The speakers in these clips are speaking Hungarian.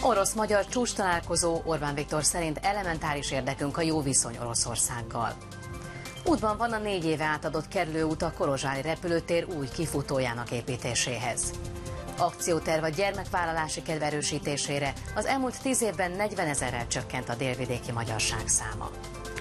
Orosz-magyar csúcstalálkozó. Orbán Viktor szerint elementáris érdekünk a jó viszony Oroszországgal. Útban van a 4 éve átadott kerülőút a kolozsvári repülőtér új kifutójának építéséhez. Akcióterv a gyermekvállalási kedv erősítésére. Az elmúlt 10 évben 40 000-rel csökkent a délvidéki magyarság száma.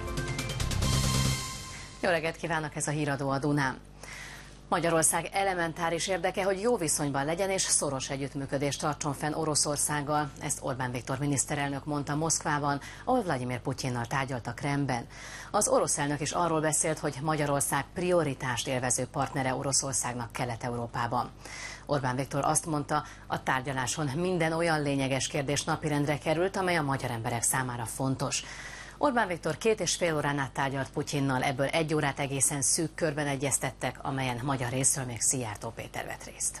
Jó reggelt kívánok, ez a híradó a Dunán. Magyarország elementáris érdeke, hogy jó viszonyban legyen és szoros együttműködést tartson fenn Oroszországgal. Ezt Orbán Viktor miniszterelnök mondta Moszkvában, ahol Vladimir Putyinnal tárgyalt a Kremlben. Az orosz elnök is arról beszélt, hogy Magyarország prioritást élvező partnere Oroszországnak Kelet-Európában. Orbán Viktor azt mondta, a tárgyaláson minden olyan lényeges kérdés napirendre került, amely a magyar emberek számára fontos. Orbán Viktor 2,5 órán át tárgyalt Putyinnal, ebből 1 órát egészen szűk körben egyeztettek, amelyen magyar részről még Szijjártó Péter vett részt.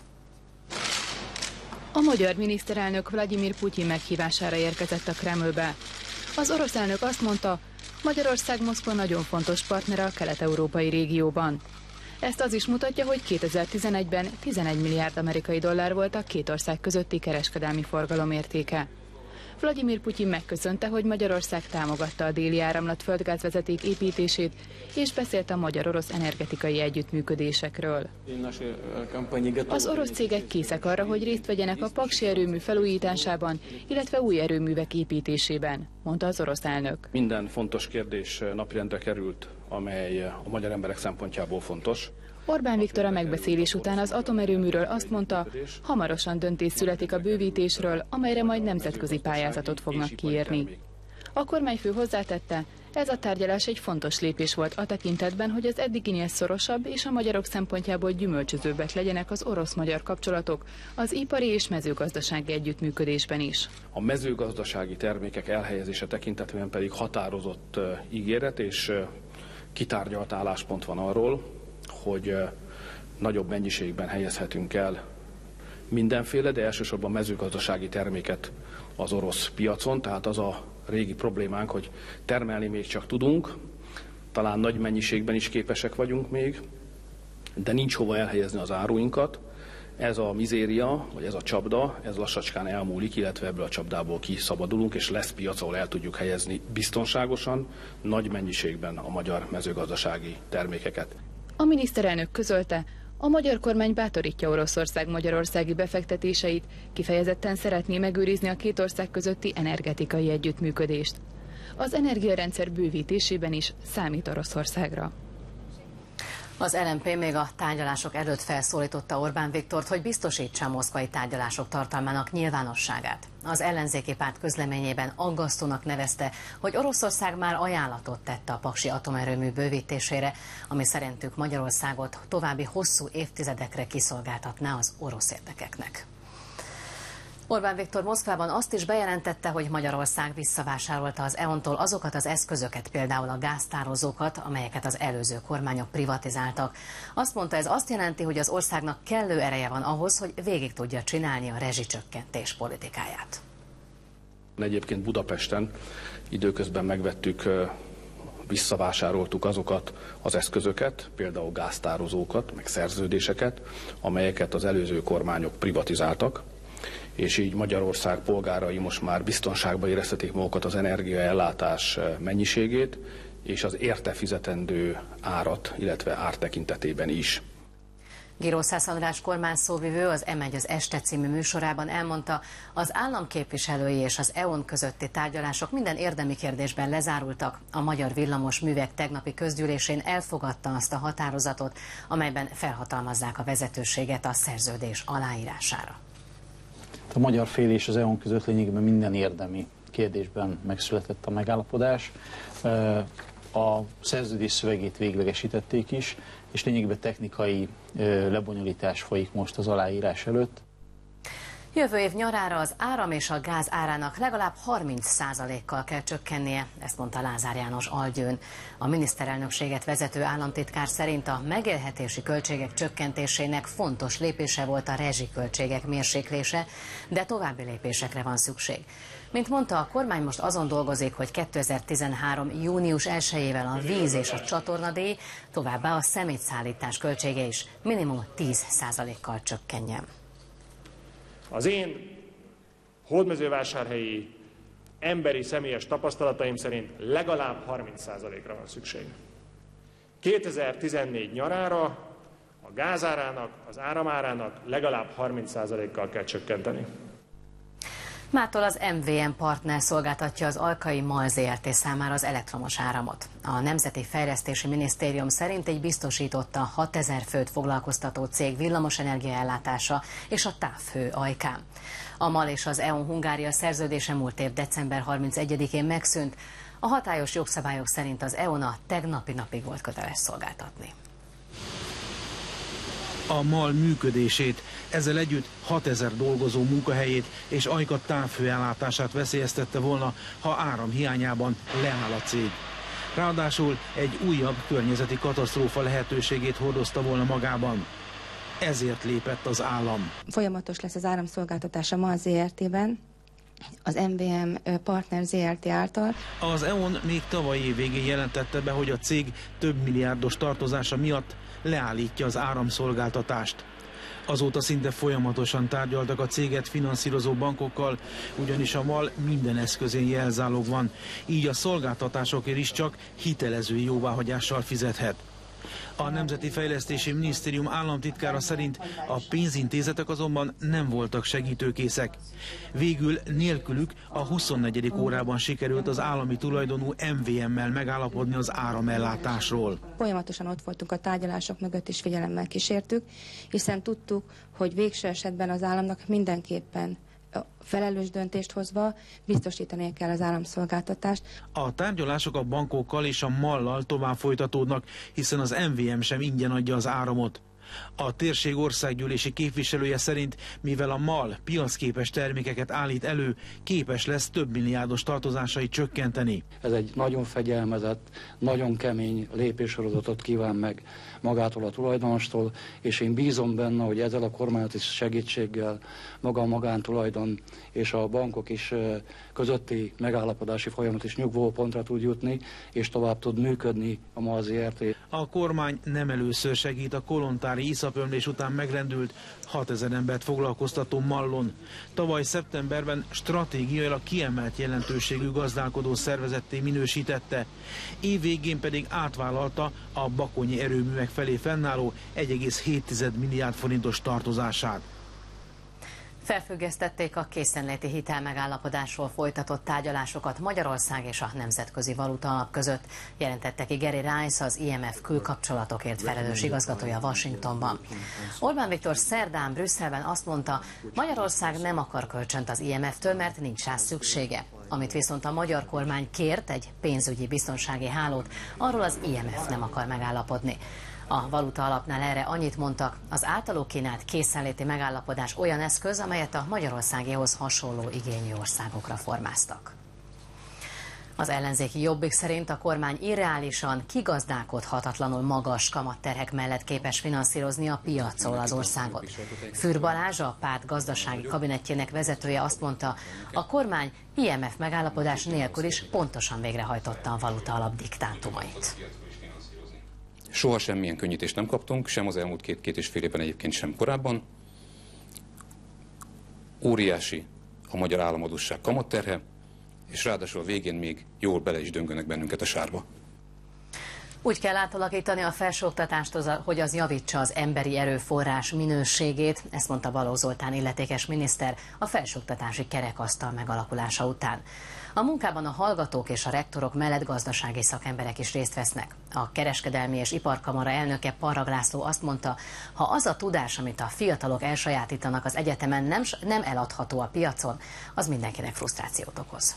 A magyar miniszterelnök Vladimir Putyin meghívására érkezett a Kremlbe. Az orosz elnök azt mondta, Magyarország Moszkva nagyon fontos partnere a kelet-európai régióban. Ezt az is mutatja, hogy 2011-ben 11 milliárd amerikai dollár volt a két ország közötti kereskedelmi forgalom értéke. Vladimir Putyin megköszönte, hogy Magyarország támogatta a Déli Áramlat földgázvezeték építését, és beszélt a magyar-orosz energetikai együttműködésekről. Az orosz cégek készek arra, hogy részt vegyenek a paksi erőmű felújításában, illetve új erőművek építésében, mondta az orosz elnök. Minden fontos kérdés napirendre került, amely a magyar emberek szempontjából fontos. Orbán Viktor a megbeszélés után az atomerőműről azt mondta, hamarosan döntés születik a bővítésről, amelyre majd nemzetközi pályázatot fognak kiírni. A kormányfő hozzátette, ez a tárgyalás egy fontos lépés volt a tekintetben, hogy az eddiginél szorosabb és a magyarok szempontjából gyümölcsözőbbek legyenek az orosz-magyar kapcsolatok az ipari és mezőgazdasági együttműködésben is. A mezőgazdasági termékek elhelyezése tekintetében pedig határozott ígéret és kitárgyalt álláspont van arról, hogy nagyobb mennyiségben helyezhetünk el mindenféle, de elsősorban mezőgazdasági terméket az orosz piacon. Tehát az a régi problémánk, hogy termelni még csak tudunk, talán nagy mennyiségben is képesek vagyunk még, de nincs hova elhelyezni az áruinkat. Ez a mizéria, vagy ez a csapda, ez lassacskán elmúlik, illetve ebből a csapdából kiszabadulunk, és lesz piac, ahol el tudjuk helyezni biztonságosan, nagy mennyiségben a magyar mezőgazdasági termékeket. A miniszterelnök közölte, a magyar kormány bátorítja Oroszország magyarországi befektetéseit, kifejezetten szeretné megőrizni a két ország közötti energetikai együttműködést. Az energiarendszer bővítésében is számít Oroszországra. Az LMP még a tárgyalások előtt felszólította Orbán Viktort, hogy biztosítsa a moszkvai tárgyalások tartalmának nyilvánosságát. Az ellenzéki párt közleményében aggasztónak nevezte, hogy Oroszország már ajánlatot tette a paksi atomerőmű bővítésére, ami szerintük Magyarországot további hosszú évtizedekre kiszolgáltatná az orosz érdekeknek. Orbán Viktor Moszkvában azt is bejelentette, hogy Magyarország visszavásárolta az EON-tól azokat az eszközöket, például a gáztározókat, amelyeket az előző kormányok privatizáltak. Azt mondta, ez azt jelenti, hogy az országnak kellő ereje van ahhoz, hogy végig tudja csinálni a rezsicsökkentés politikáját. Egyébként Budapesten időközben megvettük, visszavásároltuk azokat az eszközöket, például gáztározókat, meg szerződéseket, amelyeket az előző kormányok privatizáltak, és így Magyarország polgárai most már biztonságban érezhetik magukat az energiaellátás mennyiségét, és az érte fizetendő árat, illetve ár tekintetében is. Girószász András kormányszóvivő az M1 az Este című műsorában elmondta, az államképviselői és az EON közötti tárgyalások minden érdemi kérdésben lezárultak. A Magyar Villamos Művek tegnapi közgyűlésén elfogadta azt a határozatot, amelyben felhatalmazzák a vezetőséget a szerződés aláírására. A magyar fél és az EON között lényegében minden érdemi kérdésben megszületett a megállapodás. A szerződés szövegét véglegesítették is, és lényegében technikai lebonyolítás folyik most az aláírás előtt. Jövő év nyarára az áram és a gáz árának legalább 30%-kal kell csökkennie, ezt mondta Lázár János Algyőn. A miniszterelnökséget vezető államtitkár szerint a megélhetési költségek csökkentésének fontos lépése volt a rezsiköltségek mérséklése, de további lépésekre van szükség. Mint mondta, a kormány most azon dolgozik, hogy 2013. június 1-ével a víz és a csatornadíj, továbbá a szemétszállítás költsége is minimum 10%-kal csökkenjen. Az én hódmezővásárhelyi emberi személyes tapasztalataim szerint legalább 30%-ra van szükség. 2014 nyarára a gázárának, az áramárának legalább 30%-kal kell csökkenteni. Mától az MVM partner szolgáltatja az Alkai MAL Zrt. Számára az elektromos áramot. A Nemzeti Fejlesztési Minisztérium szerint így biztosította 6000 főt foglalkoztató cég villamosenergia ellátása és a távhő ajkán. A MAL és az E.ON Hungária szerződése múlt év december 31-én megszűnt. A hatályos jogszabályok szerint az E.ON a tegnapi napig volt köteles szolgáltatni a MAL működését, ezzel együtt 6000 dolgozó munkahelyét és Ajka távhőellátását veszélyeztette volna, ha áram hiányában leáll a cég. Ráadásul egy újabb környezeti katasztrófa lehetőségét hordozta volna magában. Ezért lépett az állam. Folyamatos lesz az áramszolgáltatás a MAL Zrt.-ben, az MVM Partner Zrt. Által. Az E.ON még tavaly év végén jelentette be, hogy a cég több milliárdos tartozása miatt leállítja az áramszolgáltatást. Azóta szinte folyamatosan tárgyaltak a céget finanszírozó bankokkal, ugyanis a MAL minden eszközén jelzálog van, így a szolgáltatásokért is csak hitelezői jóváhagyással fizethet. A Nemzeti Fejlesztési Minisztérium államtitkára szerint a pénzintézetek azonban nem voltak segítőkészek. Végül nélkülük a 24. órában sikerült az állami tulajdonú MVM-mel megállapodni az áramellátásról. Folyamatosan ott voltunk a tárgyalások mögött és figyelemmel kísértük, hiszen tudtuk, hogy végső esetben az államnak mindenképpen felelős döntést hozva biztosítani kell az áramszolgáltatást. A tárgyalások a bankokkal és a MAL-lal tovább folytatódnak, hiszen az MVM sem ingyen adja az áramot. A térség országgyűlési képviselője szerint, mivel a MAL piacképes termékeket állít elő, képes lesz több milliárdos tartozásait csökkenteni. Ez egy nagyon fegyelmezett, nagyon kemény lépéssorozatot kíván meg magától a tulajdonostól, és én bízom benne, hogy ezzel a kormányzati segítséggel maga a magántulajdon és a bankok is közötti megállapodási folyamat is nyugvó pontra tud jutni, és tovább tud működni a MAL Zrt. A kormány nem először segít a kolontári iszapömlés után megrendült 6000 embert foglalkoztató MAL-on. Tavaly szeptemberben stratégiailag kiemelt jelentőségű gazdálkodó szervezetté minősítette, év végén pedig átvállalta a bakonyi erőművek felé fennálló 1,7 milliárd forintos tartozását. Felfüggesztették a készenléti hitelmegállapodásról folytatott tárgyalásokat Magyarország és a Nemzetközi Valuta Alap között, jelentette ki Gary Rice, az IMF külkapcsolatokért felelős igazgatója Washingtonban. Orbán Viktor szerdán Brüsszelben azt mondta, Magyarország nem akar kölcsönt az IMF-től, mert nincs rá szüksége. Amit viszont a magyar kormány kért, egy pénzügyi biztonsági hálót, arról az IMF nem akar megállapodni. A Valuta Alapnál erre annyit mondtak, az általuk kínált készenléti megállapodás olyan eszköz, amelyet a Magyarországéhoz hasonló igényű országokra formáztak. Az ellenzéki Jobbik szerint a kormány irreálisan, kigazdálkodhatatlanul magas kamatterhek mellett képes finanszírozni a piacról az országot. Fürr Balázs, a párt gazdasági kabinettjének vezetője azt mondta, a kormány IMF megállapodás nélkül is pontosan végrehajtotta a Valuta Alap diktátumait. Soha semmilyen könnyítést nem kaptunk, sem az elmúlt két és fél évben, egyébként sem korábban. Óriási a magyar államadósság kamatterhe, és ráadásul a végén még jól bele is döngönek bennünket a sárba. Úgy kell átalakítani a felsőoktatást, hogy az javítsa az emberi erőforrás minőségét, ezt mondta Balogh Zoltán illetékes miniszter a felsőoktatási kerekasztal megalakulása után. A munkában a hallgatók és a rektorok mellett gazdasági szakemberek is részt vesznek. A Kereskedelmi és Iparkamara elnöke Parrag László azt mondta, ha az a tudás, amit a fiatalok elsajátítanak az egyetemen, nem eladható a piacon, az mindenkinek frusztrációt okoz.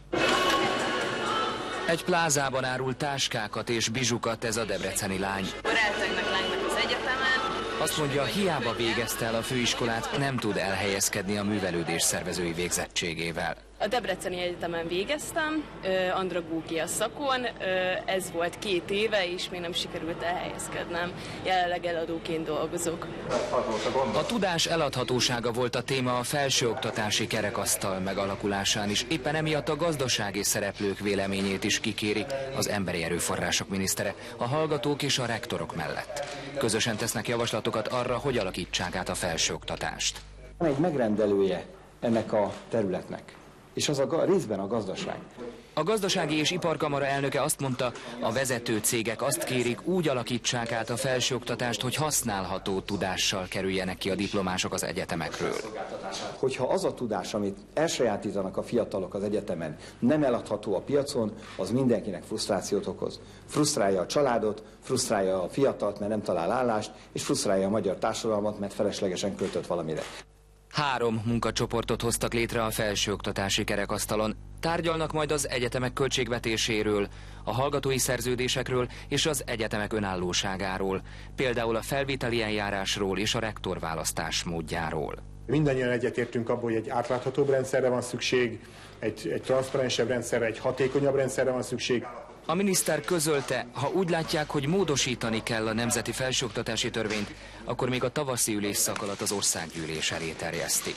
Egy plázában árul táskákat és bizsukat ez a debreceni lány. Barátainak lánynak az egyetemen. Azt mondja, hiába végezte el a főiskolát, nem tud elhelyezkedni a művelődés szervezői végzettségével. A Debreceni Egyetemen végeztem, andragógia szakon, ez volt 2 éve, és még nem sikerült elhelyezkednem. Jelenleg eladóként dolgozok. A tudás eladhatósága volt a téma a felsőoktatási kerekasztal megalakulásán is. Éppen emiatt a gazdasági szereplők véleményét is kikéri az emberi erőforrások minisztere, a hallgatók és a rektorok mellett. Közösen tesznek javaslatokat arra, hogy alakítsák át a felsőoktatást. Van egy megrendelője ennek a területnek. És az részben a gazdaság. A Gazdasági és Iparkamara elnöke azt mondta, a vezető cégek azt kérik, úgy alakítsák át a felsőoktatást, hogy használható tudással kerüljenek ki a diplomások az egyetemekről. Hogyha az a tudás, amit elsajátítanak a fiatalok az egyetemen, nem eladható a piacon, az mindenkinek frusztrációt okoz. Frusztrálja a családot, frusztrálja a fiatalt, mert nem talál állást, és frusztrálja a magyar társadalmat, mert feleslegesen költött valamire. 3 munkacsoportot hoztak létre a felsőoktatási kerekasztalon. Tárgyalnak majd az egyetemek költségvetéséről, a hallgatói szerződésekről és az egyetemek önállóságáról, például a felvételi eljárásról és a rektorválasztás módjáról. Mindannyian egyetértünk abból, hogy egy átláthatóbb rendszerre van szükség, egy transzparensebb rendszerre, egy hatékonyabb rendszerre van szükség. A miniszter közölte, ha úgy látják, hogy módosítani kell a nemzeti felsőoktatási törvényt, akkor még a tavaszi ülésszak alatt az országgyűlés elé terjesztik.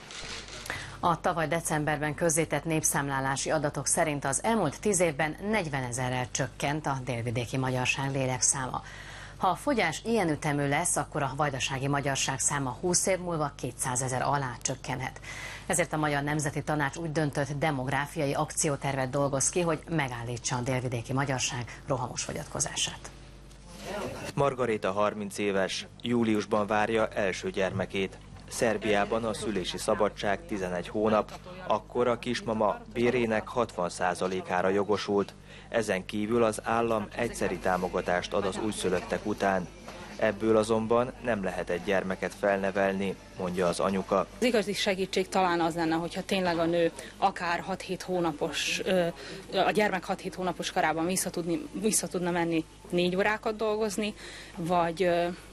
A tavaly decemberben közzétett népszámlálási adatok szerint az elmúlt 10 évben 40 000-rel csökkent a délvidéki magyarság lélekszáma. Ha a fogyás ilyen ütemű lesz, akkor a vajdasági magyarság száma 20 év múlva 200 000 alá csökkenhet. Ezért a Magyar Nemzeti Tanács úgy döntött, demográfiai akciótervet dolgoz ki, hogy megállítsa a délvidéki magyarság rohamos fogyatkozását. Margaréta 30 éves, júliusban várja első gyermekét. Szerbiában a szülési szabadság 11 hónap, akkor a kismama bérének 60%-ára jogosult. Ezen kívül az állam egyszeri támogatást ad az újszülöttek után. Ebből azonban nem lehet egy gyermeket felnevelni, mondja az anyuka. Az igazi segítség talán az lenne, hogyha tényleg a nő akár 6-7 hónapos, a gyermek 6-7 hónapos korában vissza tudna menni 4 órákat dolgozni, vagy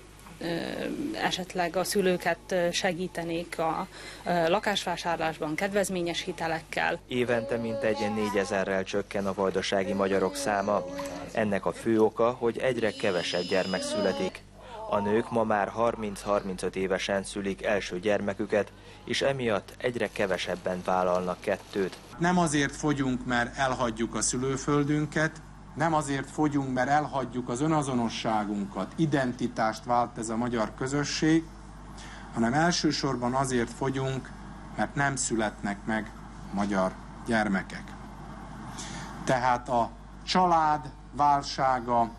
esetleg a szülőket segítenék a lakásvásárlásban kedvezményes hitelekkel. Évente mintegy 4000-rel csökken a vajdasági magyarok száma. Ennek a fő oka, hogy egyre kevesebb gyermek születik. A nők ma már 30-35 évesen szülik első gyermeküket, és emiatt egyre kevesebben vállalnak 2. Nem azért fogyunk, mert elhagyjuk a szülőföldünket, nem azért fogyunk, mert elhagyjuk az önazonosságunkat, identitást vált ez a magyar közösség, hanem elsősorban azért fogyunk, mert nem születnek meg magyar gyermekek. Tehát a család válsága, a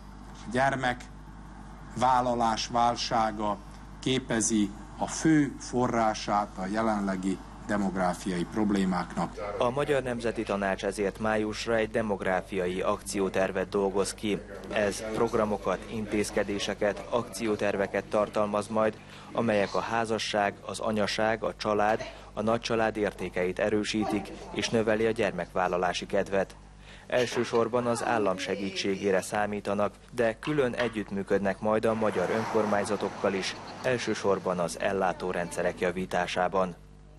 gyermekvállalás válsága képezi a fő forrását a jelenlegi demográfiai problémáknak. A Magyar Nemzeti Tanács ezért májusra egy demográfiai akciótervet dolgoz ki. Ez programokat, intézkedéseket, akcióterveket tartalmaz majd, amelyek a házasság, az anyaság, a család, a nagycsalád értékeit erősítik és növeli a gyermekvállalási kedvet. Elsősorban az állam segítségére számítanak, de külön együttműködnek majd a magyar önkormányzatokkal is, elsősorban az ellátórendszerek javításában.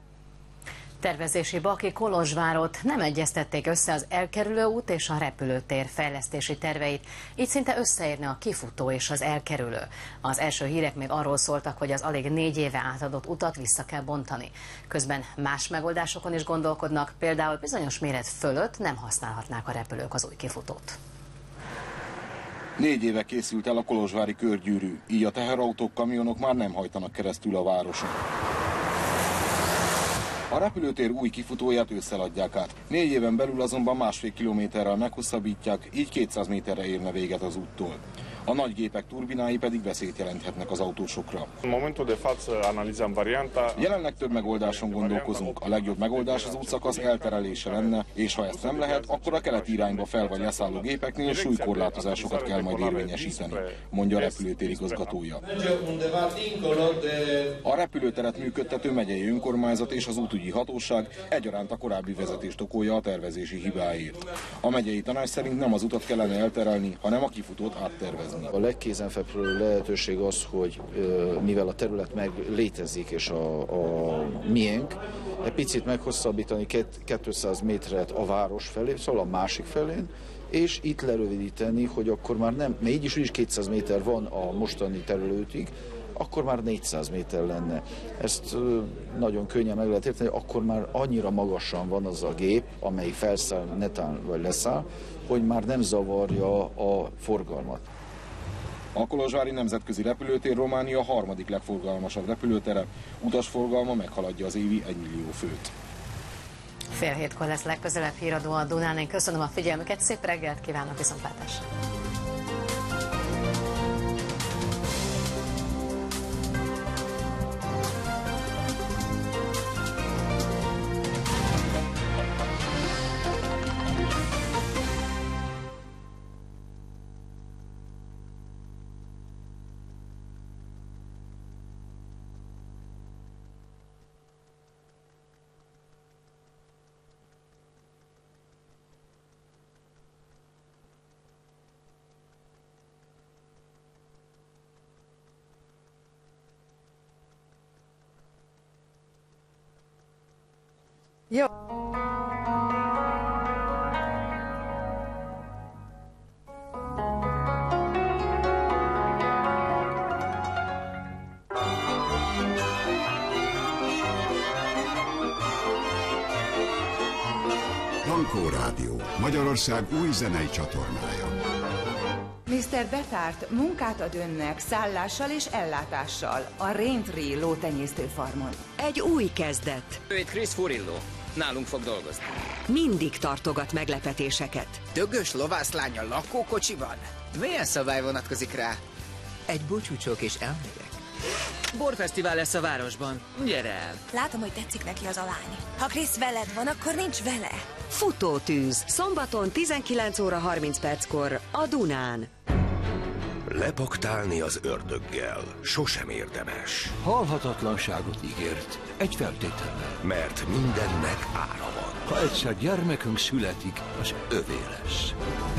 Tervezési Baki Kolozsvárot nem egyeztették össze az elkerülő út és a repülőtér fejlesztési terveit, így szinte összeérne a kifutó és az elkerülő. Az első hírek még arról szóltak, hogy az alig 4 éve átadott utat vissza kell bontani. Közben más megoldásokon is gondolkodnak, például bizonyos méret fölött nem használhatnák a repülők az új kifutót. 4 éve készült el a kolozsvári körgyűrű, így a teherautók, kamionok már nem hajtanak keresztül a városon. A repülőtér új kifutóját ősszel adják át. 4 éven belül azonban 1,5 kilométerrel meghosszabbítják, így 200 méterre érne véget az úttól. A nagy gépek turbinái pedig veszélyt jelenthetnek az autósokra. Jelenleg több megoldáson gondolkozunk. A legjobb megoldás az útszakasz elterelése lenne, és ha ezt nem lehet, akkor a keleti irányba fel vagy leszálló gépeknél súlykorlátozásokat kell majd érvényesíteni, mondja a repülőtér igazgatója. A repülőteret működtető megyei önkormányzat és az útügyi hatóság egyaránt a korábbi vezetést okolja a tervezési hibáért. A megyei tanács szerint nem az utat kellene elterelni, hanem a kifutót áttervezni. A legkézenfekvőbb lehetőség az, hogy mivel a terület meg létezik és a miénk, egy picit meghosszabbítani 200 méteret a város felé, szóval a másik felén, és itt lerövidíteni, hogy akkor már nem, mert így is 200 méter van a mostani terülőtig, akkor már 400 méter lenne. Ezt nagyon könnyen meg lehet érteni, akkor már annyira magasan van az a gép, amely felszáll, netán vagy leszáll, hogy már nem zavarja a forgalmat. A kolozsvári nemzetközi repülőtér Románia harmadik legforgalmasabb repülőtere, utasforgalma meghaladja az évi 1 millió főt. 6:30 lesz legközelebb híradó a Dunán. Én köszönöm a figyelmüket, szép reggelt kívánok, viszontlátásra! Jó. Dankó Rádió, Magyarország új zenei csatornája. Mr. Betárt munkát ad önnek szállással és ellátással a Raintree lótenyésztőfarmon. Egy új kezdet. Ő itt Chris Furillo. Nálunk fog dolgozni. Mindig tartogat meglepetéseket. Dögös lovászlány a lakókocsiban? Milyen szabály vonatkozik rá? Egy búcsúcsók és elmegyek. Borfesztivál lesz a városban. Gyere el. Látom, hogy tetszik neki az a lány. Ha Krisz veled van, akkor nincs vele. Futótűz. Szombaton 19 óra 30 perckor a Dunán. Lepaktálni az ördöggel sosem érdemes. Halhatatlanságot ígért, egy feltétellel. Mert mindennek ára van. Ha egyszer gyermekünk születik, az övé lesz.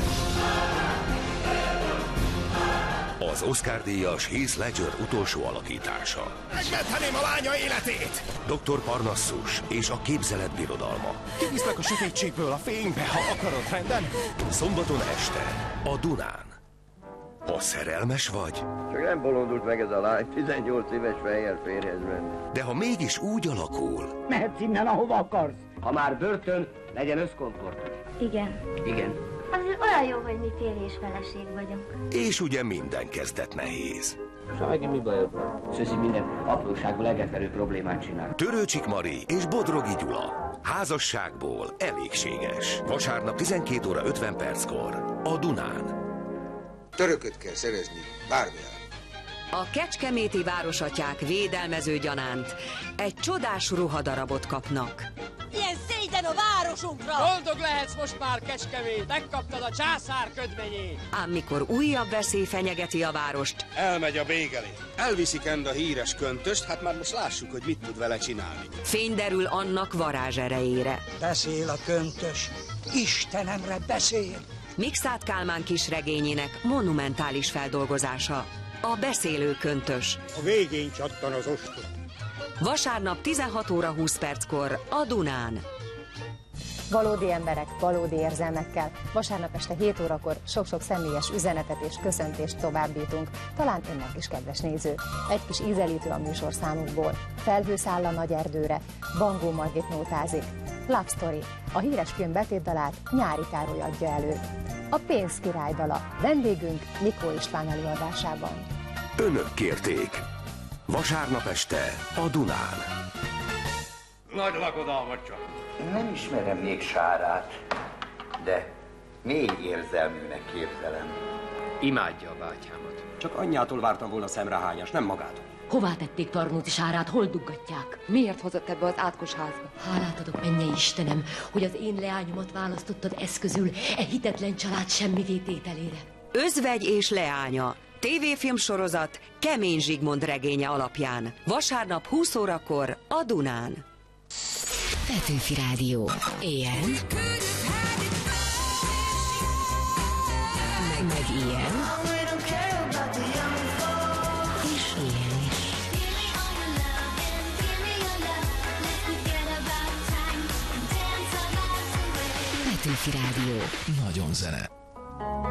Az Oscar-díjas Heath Ledger utolsó alakítása. Megmentheném a lánya életét! Dr. Parnassus és a képzelet birodalma. Kiviszlek a sötétségből a fénybe, ha akarod, rendben? Szombaton este a Dunán. Ha szerelmes vagy? Csak nem bolondult meg ez a lány, 18 éves fejjel férjhez menni. De ha mégis úgy alakul... Mehetsz innen, ahova akarsz. Ha már börtön, legyen összkomfort. Igen. Igen. Azért olyan jó, hogy mi férj és feleség vagyunk. És ugye minden kezdet nehéz. És megint mi bajod van? Szöszi minden apróságból legetverő problémát csinál. Törőcsik Mari és Bodrogi Gyula. Házasságból elégséges. Vasárnap 12 óra 50 perckor a Dunán. Törököt kell szerezni, bármilyen. A kecskeméti városatyák védelmező gyanánt egy csodás ruhadarabot kapnak. Ilyen szégyen a városunkra! Boldog lehetsz most már, Kecskemét! Megkaptad a császár ködményét! Ám mikor újabb veszély fenyegeti a várost... Elmegy a bégelé. Elviszik end a híres köntöst, hát már most lássuk, hogy mit tud vele csinálni. Fény derül annak varázs erejére. Beszél a köntös. Istenemre beszél! Mikszát Kálmán kisregényének monumentális feldolgozása. A beszélő köntös. A végén csattan az ostor. Vasárnap 16 óra 20 perckor a Dunán. Valódi emberek, valódi érzelmekkel. Vasárnap este 7 órakor sok-sok személyes üzenetet és köszöntést továbbítunk. Talán önnek is, kedves néző. Egy kis ízelítő a műsorszámukból. Felhő száll a nagy erdőre, Bangó Margit nótázik. Love Story. A híres film betétdalát Nyári Károly adja elő. A pénz királydala. Vendégünk Mikó István előadásában. Önök kérték. Vasárnap este a Dunán. Nagy lakodalmat csak. Nem ismerem még Sárát, de mély érzelműnek képzelem. Imádja a bátyámat. Csak anyjától vártam volna szemrehányást, nem magától. Hová tették Tarnóti Sárát, hol duggatják? Miért hozott ebbe az átkos házba? Hálát adok, mennyei Istenem, hogy az én leányomat választottad eszközül e hitetlen család semmivétételére. Özvegy és leánya. TV-filmsorozat Kemény Zsigmond regénye alapján. Vasárnap 20 órakor a Dunán. Petőfi Rádió. Éjjel. Meg ilyen. És ilyen is. Petőfi Rádió. Nagyon zene.